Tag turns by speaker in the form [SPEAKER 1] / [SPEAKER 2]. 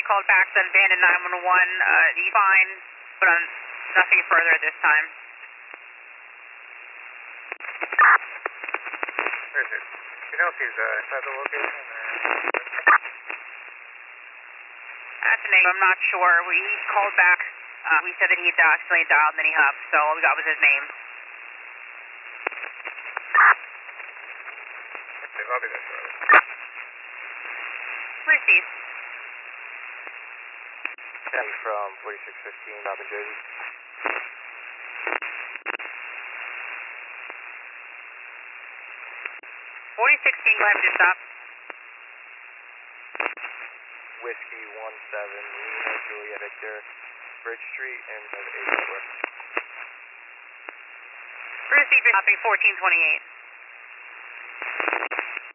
[SPEAKER 1] called back to abandoned 911. He's fine, but nothing further at this time.
[SPEAKER 2] Where is it? Do you know if he's inside the location?
[SPEAKER 1] That's a name. I'm not sure. He called back. We said that he had accidentally dialed and then he hung up, so all we got was his name.
[SPEAKER 2] Okay, I'll be there shortly.
[SPEAKER 1] Receive.
[SPEAKER 3] Kenny from 4615, Robin Jersey.
[SPEAKER 1] 4016, go ahead with your stop.
[SPEAKER 3] Whiskey 17, Lima, Juliet Victor, Bridge Street, and 8 West.
[SPEAKER 1] Receive your stopping 1428.